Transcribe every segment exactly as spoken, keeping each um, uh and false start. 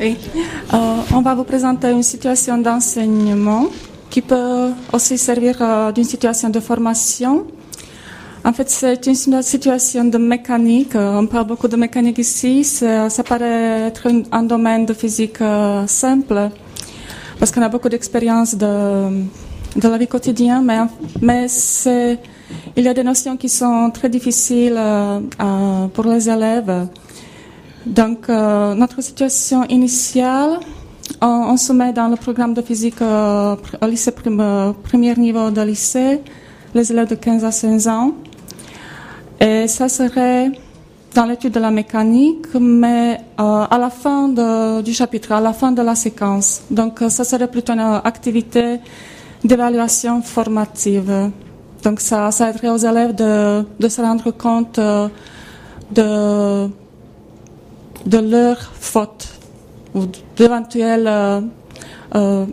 Oui. Euh, on va vous présenter une situation d'enseignement qui peut aussi servir euh, d'une situation de formation. En fait, c'est une situation de mécanique. On parle beaucoup de mécanique ici. Ça, ça paraît être un, un domaine de physique euh, simple, parce qu'on a beaucoup d'expérience de, de la vie quotidienne, mais, mais c'est, il y a des notions qui sont très difficiles euh, euh, pour les élèves. Donc, euh, notre situation initiale, on, on se met dans le programme de physique euh, au lycée prim, euh, premier niveau de lycée, les élèves de quinze à seize ans. Et ça serait dans l'étude de la mécanique, mais euh, à la fin de, du chapitre, à la fin de la séquence. Donc, euh, ça serait plutôt une activité d'évaluation formative. Donc, ça, ça aiderait aux élèves de, de se rendre compte euh, de, de leurs fautes ou d'éventuels euh, euh,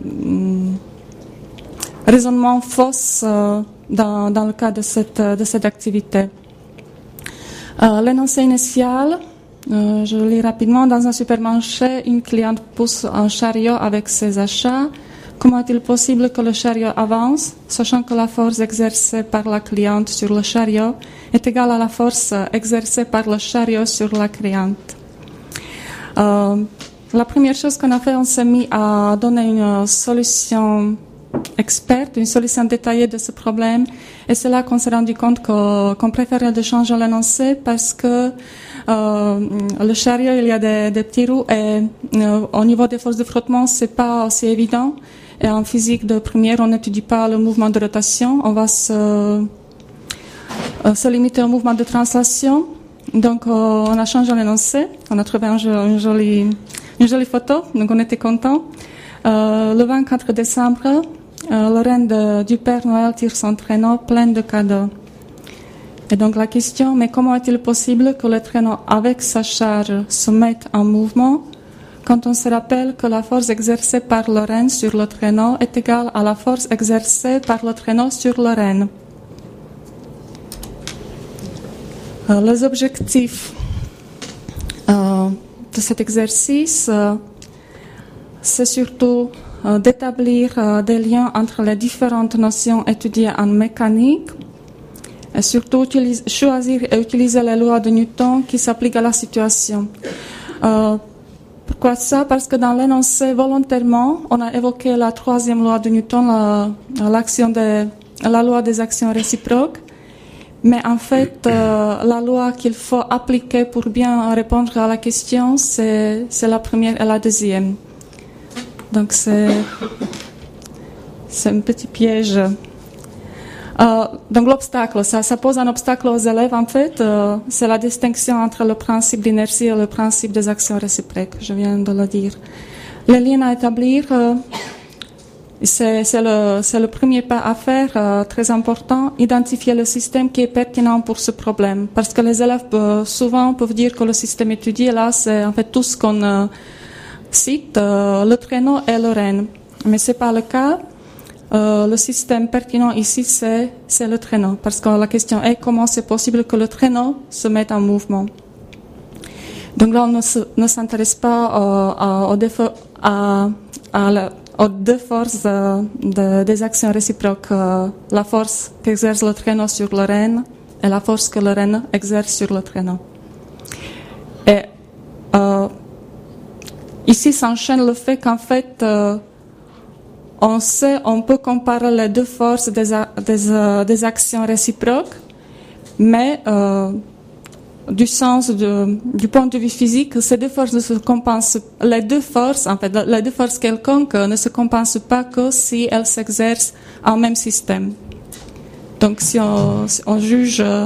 raisonnements fausses euh, dans, dans le cadre de cette, de cette activité. Euh, l'énoncé initial, euh, je le lis rapidement. Dans un supermarché, une cliente pousse un chariot avec ses achats. Comment est-il possible que le chariot avance, sachant que la force exercée par la cliente sur le chariot est égale à la force exercée par le chariot sur la cliente? Euh, la première chose qu'on a fait, on s'est mis à donner une solution experte, une solution détaillée de ce problème, et c'est là qu'on s'est rendu compte que, qu'on préférait de changer l'énoncé parce que euh, le chariot, il y a des, des petits roues et euh, au niveau des forces de frottement, c'est pas aussi évident. Et en physique de première, on n'étudie pas le mouvement de rotation, on va se, euh, se limiter au mouvement de translation. Donc, euh, on a changé l'énoncé, on a trouvé un, une, jolie, une jolie photo, donc on était contents. Euh, le vingt-quatre décembre, euh, le reine de, du Père Noël tire son traîneau plein de cadeaux. Et donc la question, mais comment est-il possible que le traîneau avec sa charge se mette en mouvement quand on se rappelle que la force exercée par le reine sur le traîneau est égale à la force exercée par le traîneau sur le reine? Euh, les objectifs euh, de cet exercice, euh, c'est surtout euh, d'établir euh, des liens entre les différentes notions étudiées en mécanique et surtout utilise, choisir et utiliser les lois de Newton qui s'appliquent à la situation. Euh, pourquoi ça? Parce que dans l'énoncé, volontairement, on a évoqué la troisième loi de Newton, la, l'action des, la loi des actions réciproques. Mais en fait, euh, la loi qu'il faut appliquer pour bien répondre à la question, c'est, c'est la première et la deuxième. Donc, c'est, c'est un petit piège. Euh, donc, l'obstacle, ça, ça pose un obstacle aux élèves, en fait. Euh, c'est la distinction entre le principe d'inertie et le principe des actions réciproques, je viens de le dire. Les liens à établir, euh, c'est, c'est, le, c'est le premier pas à faire, euh, très important, identifier le système qui est pertinent pour ce problème. Parce que les élèves, euh, souvent, peuvent dire que le système étudié, là, c'est en fait tout ce qu'on euh, cite, euh, le traîneau et le reine. Mais c'est pas le cas. Euh, le système pertinent ici, c'est, c'est le traîneau. Parce que la question est comment c'est possible que le traîneau se mette en mouvement. Donc là, on ne, se, ne s'intéresse pas euh, à, au défaut, à, à la, aux deux forces euh, de, des actions réciproques. Euh, la force qu'exerce le traîneau sur le reine et la force que le reine exerce sur le traîneau. Et euh, ici s'enchaîne le fait qu'en fait, euh, on sait, on peut comparer les deux forces des, des, euh, des actions réciproques, mais euh, du sens de, du point de vue physique, ces deux forces ne se compensent, les deux forces, en fait, les deux forces quelconques ne se compensent pas que si elles s'exercent en même système. Donc, si on, si on juge euh,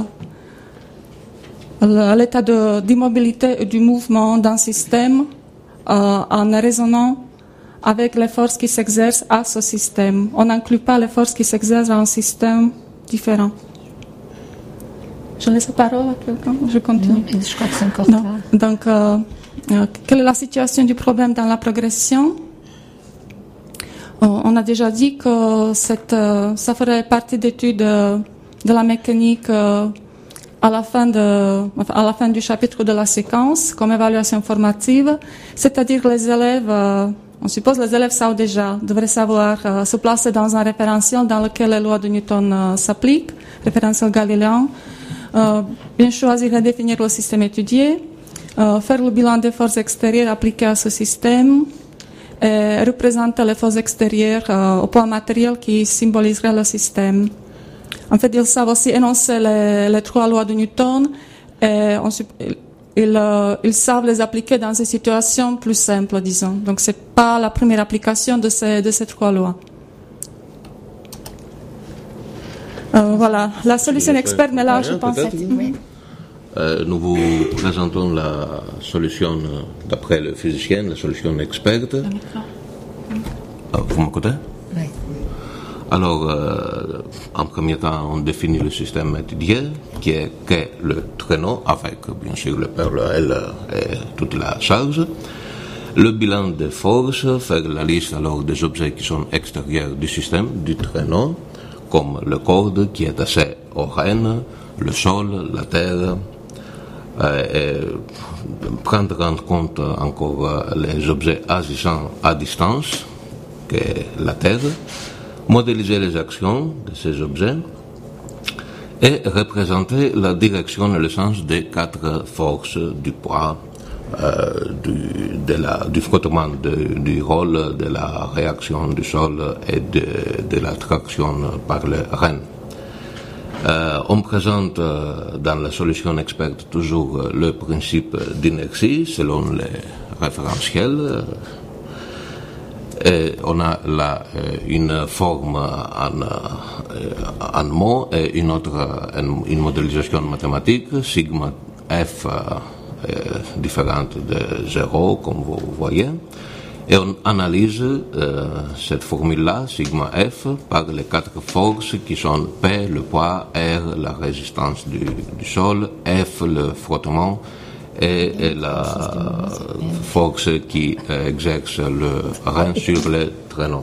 l'état de, d'immobilité et du mouvement d'un système euh, en raisonnant avec les forces qui s'exercent à ce système. On n'inclut pas les forces qui s'exercent dans un système différent. Je laisse la parole à quelqu'un? Je continue. Non, je crois que c'est encore non. Donc, euh, euh, quelle est la situation du problème dans la progression? euh, On a déjà dit que cette, euh, ça ferait partie d'études euh, de la mécanique euh, à la fin de, enfin, à la fin du chapitre de la séquence comme évaluation formative, c'est-à-dire les élèves, euh, on suppose les élèves savent déjà, devraient savoir euh, se placer dans un référentiel dans lequel les lois de Newton euh, s'appliquent, référentiel galiléen, euh, bien choisir et définir le système étudié, euh, faire le bilan des forces extérieures appliquées à ce système, et représenter les forces extérieures euh, au point matériel qui symboliserait le système. En fait, ils savent aussi énoncer les, les trois lois de Newton et on, ils, euh, ils savent les appliquer dans des situations plus simples, disons. Donc, c'est pas la première application de ces, de ces trois lois. Euh, voilà, la solution experte, mais là, je pense... Oui. Euh, nous vous présentons la solution, d'après le physicien, la solution experte. Ah, vous m'écoutez? Oui. Alors, euh, en premier temps, on définit le système étudié, qui est que le traîneau, avec bien sûr le P L L et toute la charge. Le bilan des forces, faire la liste alors des objets qui sont extérieurs du système, du traîneau, comme le corde qui est attaché au rêne, le sol, la terre. Euh, et prendre en compte encore les objets agissant à distance, que la Terre, modéliser les actions de ces objets et représenter la direction et le sens des quatre forces du poids, euh, du, de la, du frottement, de, du rôle, de la réaction du sol et de, de la traction par le rêne. Euh, on présente euh, dans la solution experte toujours euh, le principe d'inertie selon les référentiels. Et on a là euh, une forme en, euh, en mots et une autre, une, une modélisation mathématique, sigma f euh, différente de zéro, comme vous voyez. Et on analyse euh, cette formule-là, sigma f, par les quatre forces qui sont P, le poids, R, la résistance du, du sol, F, le frottement, et, et la force qui euh, exerce le rein sur le traîneau.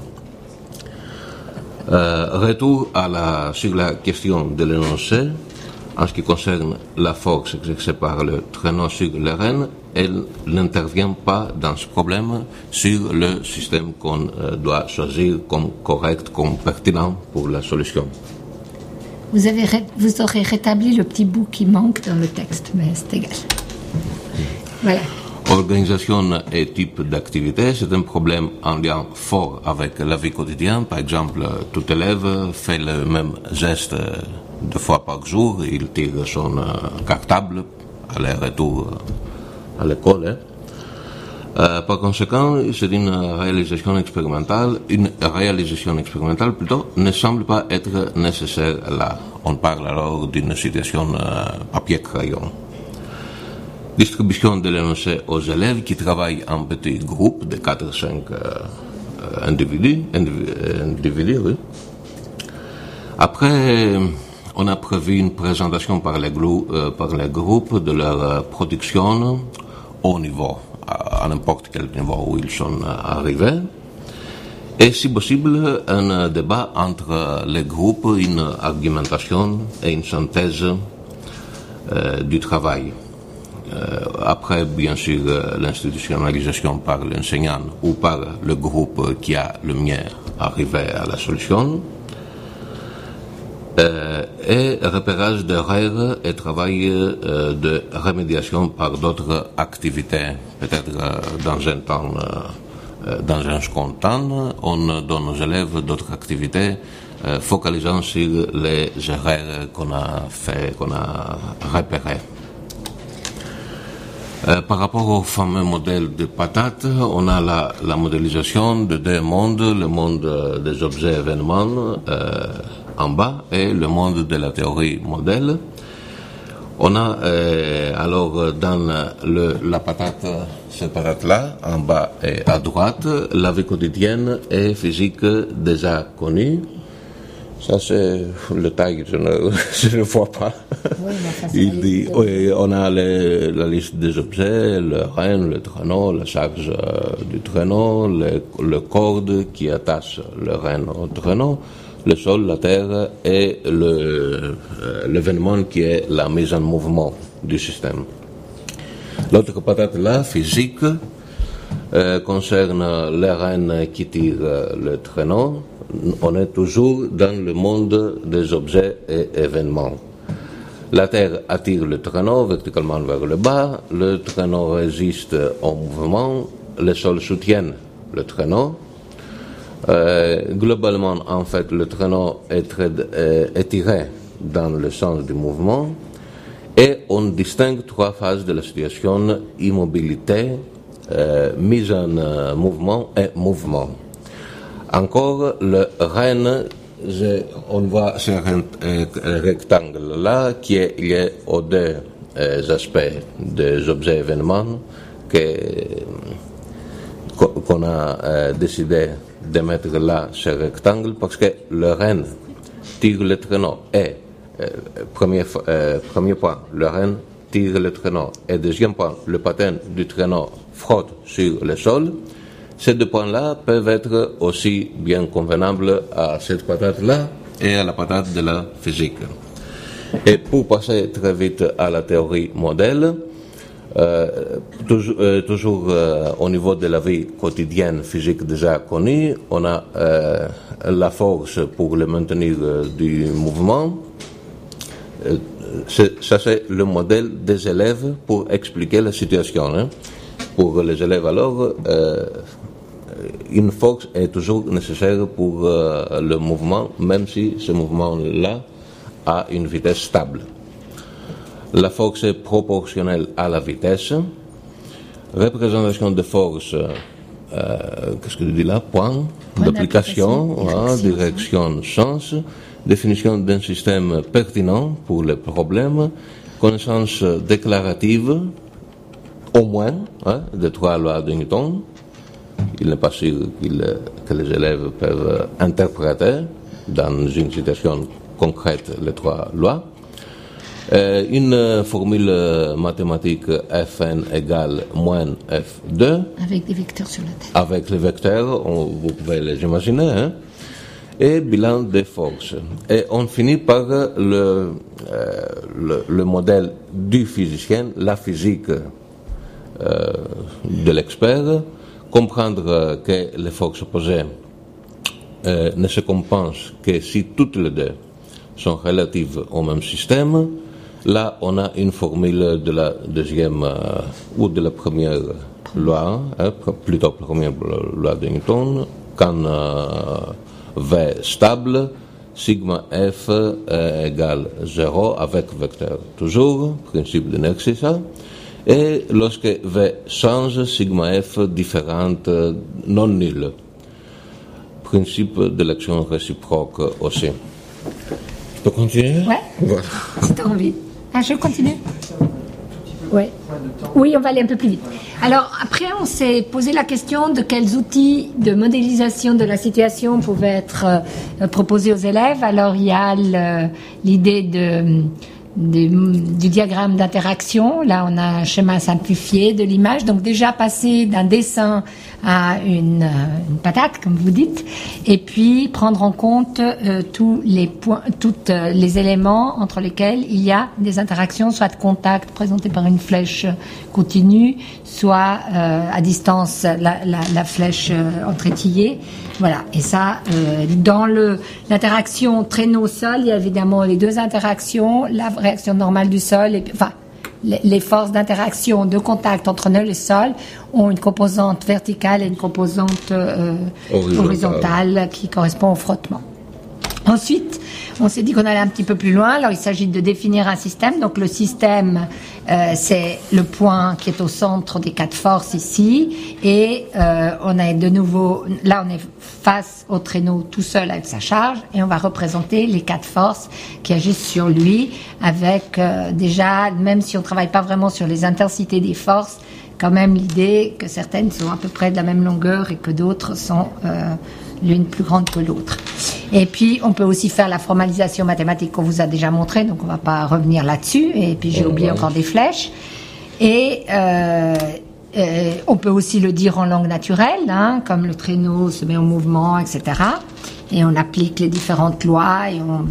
Euh, retour à la, sur la question de l'énoncé. En ce qui concerne la force exercée par le traîneau sur le rêne, elle n'intervient pas dans ce problème sur le système qu'on euh, doit choisir comme correct, comme pertinent pour la solution. Vous, avez ré- vous aurez rétabli le petit bout qui manque dans le texte, mais c'est égal. Voilà. Organisation et type d'activité, c'est un problème en lien fort avec la vie quotidienne. Par exemple, tout élève fait le même geste deux fois par jour, il tire son euh, cartable aller-retour à l'école. Hein. Euh, par conséquent, c'est une réalisation expérimentale, une réalisation expérimentale plutôt, ne semble pas être nécessaire là. On parle alors d'une situation euh, papier-crayon. Distribution de l'énoncé aux élèves qui travaillent en petits groupes de quatre à cinq euh, individus. individus oui. Après, on a prévu une présentation par les, grou- euh, par les groupes de leur euh, production au niveau, à, à n'importe quel niveau où ils sont euh, arrivés. Et si possible, un débat entre les groupes, une argumentation et une synthèse euh, du travail. Euh, après, bien sûr, euh, l'institutionnalisation par l'enseignant ou par le groupe qui a le mieux arrivé à la solution. Euh, et repérage d'erreurs et travail euh, de remédiation par d'autres activités. Peut-être euh, dans un temps, euh, dans un second temps, on donne aux élèves d'autres activités euh, focalisant sur les erreurs qu'on a fait, qu'on a repérées. Euh, par rapport au fameux modèle de patate, on a la, la modélisation de deux mondes, le monde des objets événements euh, en bas et le monde de la théorie modèle. On a euh, alors dans le, la patate, cette patate-là, en bas et à droite, la vie quotidienne et physique déjà connue. Ça, c'est le taille, je ne, je ne vois pas. Oui, il dit, oui, on a les, la liste des objets, le rêne, le traîneau, la charge euh, du traîneau, le, le corde qui attache le rêne au traîneau. le sol, la terre et le, euh, l'événement qui est la mise en mouvement du système. L'autre patate là, physique, euh, concerne les rênes qui tirent le traîneau. On est toujours dans le monde des objets et événements. La terre attire le traîneau verticalement vers le bas, le traîneau résiste au mouvement, le sol soutient le traîneau. Euh, globalement, en fait, le traîneau est, très, euh, est tiré dans le sens du mouvement et on distingue trois phases de la situation: immobilité, euh, mise en euh, mouvement et mouvement. Encore, le rêne, on voit ce rectangle-là qui est lié aux deux euh, aspects des objets événements que, qu'on a euh, décidé de mettre là ce rectangle parce que le rêne tire le traîneau et euh, premier, euh, premier point, le rêne tire le traîneau et deuxième point, le patin du traîneau frotte sur le sol. Ces deux points-là peuvent être aussi bien convenables à cette patate-là et à la patate de la physique. Et pour passer très vite à la théorie modèle, euh, toujours, euh, toujours euh, au niveau de la vie quotidienne physique déjà connue, on a euh, la force pour le maintenir euh, du mouvement. Euh, c'est, ça c'est le modèle des élèves pour expliquer la situation. Hein. Pour les élèves alors, euh, une force est toujours nécessaire pour euh, le mouvement, même si ce mouvement-là a une vitesse stable. La force est proportionnelle à la vitesse. Représentation de force, euh, qu'est-ce que je dis là? Point, point d'application, voilà, direction, sens. Définition d'un système pertinent pour les problèmes. Connaissance déclarative, au moins, hein, des trois lois de Newton. Il n'est pas sûr que les élèves peuvent interpréter dans une situation concrète les trois lois. Euh, une formule mathématique Fn égale moins F deux. Avec des vecteurs sur la tête. Avec les vecteurs, on, vous pouvez les imaginer. Hein, et bilan des forces. Et on finit par le, euh, le, le modèle du physicien, la physique euh, de l'expert. Comprendre que les forces opposées euh, ne se compensent que si toutes les deux sont relatives au même système. Là, on a une formule de la deuxième euh, ou de la première loi, hein, plutôt première loi de Newton, quand euh, V stable, sigma F est égal zéro avec vecteur. Toujours, principe d'inertie ça. Et lorsque V change, sigma F différente, non nulle. Principe de l'action réciproque aussi. Je peux continuer? Ouais. Voilà. Si tu as envie. Ah, je continue? Ouais. Oui, on va aller un peu plus vite. Alors, après, on s'est posé la question de quels outils de modélisation de la situation pouvaient être euh, proposés aux élèves. Alors, il y a le, l'idée de... Du, du diagramme d'interaction. Là, on a un schéma simplifié de l'image. Donc, déjà passer d'un dessin à une, une patate, comme vous dites, et puis prendre en compte euh, tous les points, tous euh, les éléments entre lesquels il y a des interactions, soit de contact présenté par une flèche continue, soit euh, à distance la, la, la flèche euh, entrétillée. Voilà. Et ça, euh, dans le l'interaction traîneau-sol, il y a évidemment les deux interactions, la réaction normale du sol, et puis, enfin, les, les forces d'interaction, de contact entre nœud et sol ont une composante verticale et une composante euh, horizontale. horizontale qui correspond au frottement. Ensuite, on s'est dit qu'on allait un petit peu plus loin. Alors, il s'agit de définir un système. Donc, le système, euh, c'est le point qui est au centre des quatre forces ici. Et euh, on est de nouveau, là, on est face au traîneau tout seul avec sa charge. Et on va représenter les quatre forces qui agissent sur lui avec euh, déjà, même si on ne travaille pas vraiment sur les intensités des forces, quand même l'idée que certaines sont à peu près de la même longueur et que d'autres sont euh, l'une plus grande que l'autre. Et puis, on peut aussi faire la formalisation mathématique qu'on vous a déjà montré, donc on ne va pas revenir là-dessus. Et puis, j'ai oublié encore des flèches. Et euh, euh, on peut aussi le dire en langue naturelle, hein, comme le traîneau se met en mouvement, et cetera. et on applique les différentes lois et on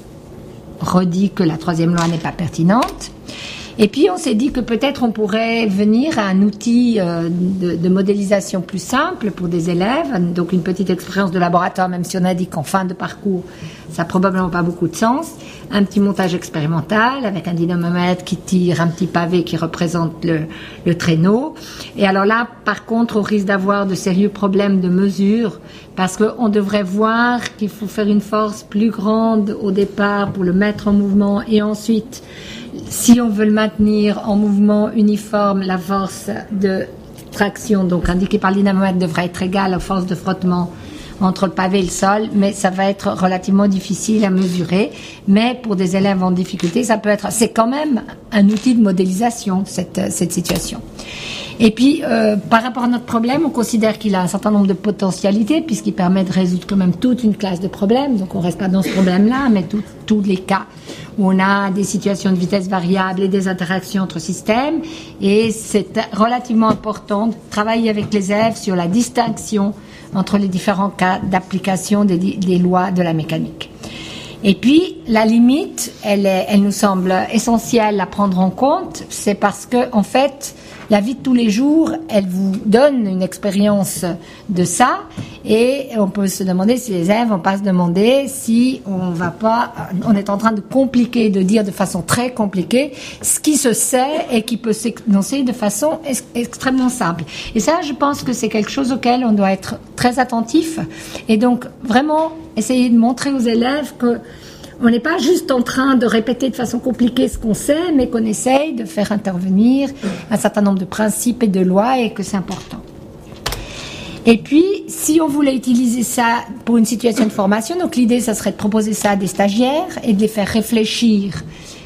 redit que la troisième loi n'est pas pertinente. Et puis on s'est dit que peut-être on pourrait venir à un outil euh, de, de modélisation plus simple pour des élèves, donc une petite expérience de laboratoire, même si on a dit qu'en fin de parcours ça n'a probablement pas beaucoup de sens, un petit montage expérimental avec un dynamomètre qui tire un petit pavé qui représente le, le traîneau. Et alors là, par contre, on risque d'avoir de sérieux problèmes de mesure parce qu'on devrait voir qu'il faut faire une force plus grande au départ pour le mettre en mouvement et ensuite, si on veut le maintenir en mouvement uniforme, la force de traction, donc indiquée par le dynamomètre, devrait être égale aux forces de frottement entre le pavé et le sol, mais ça va être relativement difficile à mesurer. Mais pour des élèves en difficulté, ça peut être, c'est quand même un outil de modélisation, cette, cette situation. Et puis, euh, par rapport à notre problème, on considère qu'il a un certain nombre de potentialités, puisqu'il permet de résoudre quand même toute une classe de problèmes. Donc, on reste pas dans ce problème-là, mais tout, tous les cas où on a des situations de vitesse variable et des interactions entre systèmes. Et c'est relativement important de travailler avec les élèves sur la distinction entre les différents cas d'application des, des lois de la mécanique. Et puis, la limite, elle, est, elle nous semble essentielle à prendre en compte, c'est parce que, en fait, la vie de tous les jours, elle vous donne une expérience de ça, et on peut se demander si les élèves vont pas se demander si on va pas, on est en train de compliquer, de dire de façon très compliquée ce qui se sait et qui peut s'énoncer de façon ex- extrêmement simple. Et ça, je pense que c'est quelque chose auquel on doit être très attentif, et donc vraiment essayer de montrer aux élèves que on n'est pas juste en train de répéter de façon compliquée ce qu'on sait, mais qu'on essaye de faire intervenir un certain nombre de principes et de lois et que c'est important. Et puis, si on voulait utiliser ça pour une situation de formation, donc l'idée, ça serait de proposer ça à des stagiaires et de les faire réfléchir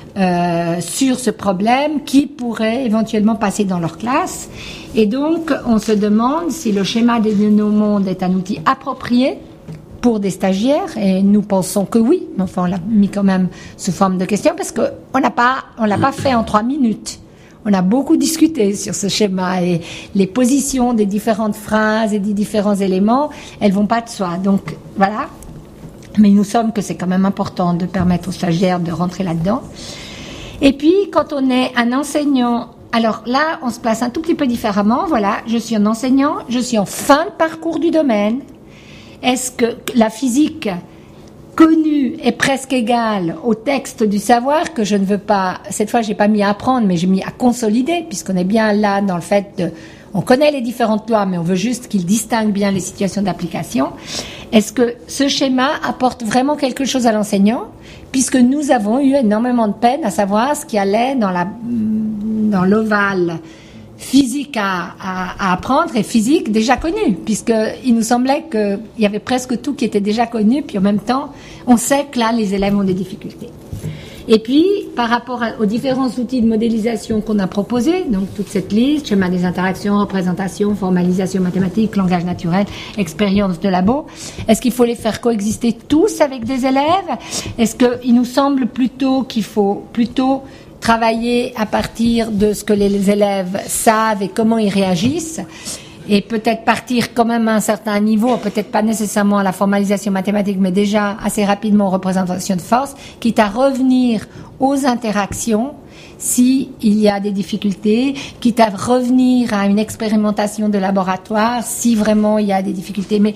euh, sur ce problème qui pourrait éventuellement passer dans leur classe. Et donc, on se demande si le schéma des néomondes est un outil approprié pour des stagiaires, et nous pensons que oui, mais enfin on l'a mis quand même sous forme de question parce que on n'a pas, on l'a pas fait en trois minutes. On a beaucoup discuté sur ce schéma et les positions des différentes phrases et des différents éléments, elles vont pas de soi. Donc voilà. Mais il nous semble que c'est quand même important de permettre aux stagiaires de rentrer là-dedans. Et puis quand on est un enseignant, alors là on se place un tout petit peu différemment. Voilà, je suis un enseignant, je suis en fin de parcours du domaine. Est-ce que la physique connue est presque égale au texte du savoir que je ne veux pas, cette fois j'ai pas mis à apprendre, mais j'ai mis à consolider, puisqu'on est bien là dans le fait de, on connaît les différentes lois, mais on veut juste qu'ils distinguent bien les situations d'application. Est-ce que ce schéma apporte vraiment quelque chose à l'enseignant, puisque nous avons eu énormément de peine à savoir ce qui allait dans la, dans l'ovale physique à, à, à apprendre et physique déjà connue, puisqu'il nous semblait qu'il y avait presque tout qui était déjà connu, puis en même temps, on sait que là, les élèves ont des difficultés. Et puis, par rapport à, aux différents outils de modélisation qu'on a proposés, donc toute cette liste, schéma des interactions, représentation, formalisation mathématique, langage naturel, expérience de labo, est-ce qu'il faut les faire coexister tous avec des élèves? Est-ce qu'il nous semble plutôt qu'il faut plutôt travailler à partir de ce que les élèves savent et comment ils réagissent, et peut-être partir quand même à un certain niveau, peut-être pas nécessairement à la formalisation mathématique, mais déjà assez rapidement aux représentations de force, quitte à revenir aux interactions s'il y a des difficultés, quitte à revenir à une expérimentation de laboratoire si vraiment il y a des difficultés. Mais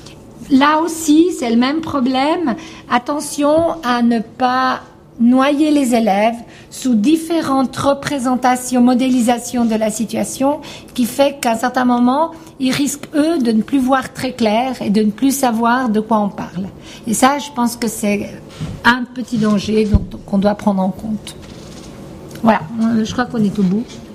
là aussi, c'est le même problème. Attention à ne pas noyer les élèves sous différentes représentations, modélisations de la situation, qui fait qu'à un certain moment, ils risquent, eux, de ne plus voir très clair et de ne plus savoir de quoi on parle. Et ça, je pense que c'est un petit danger dont, qu'on doit prendre en compte. Voilà, je crois qu'on est au bout.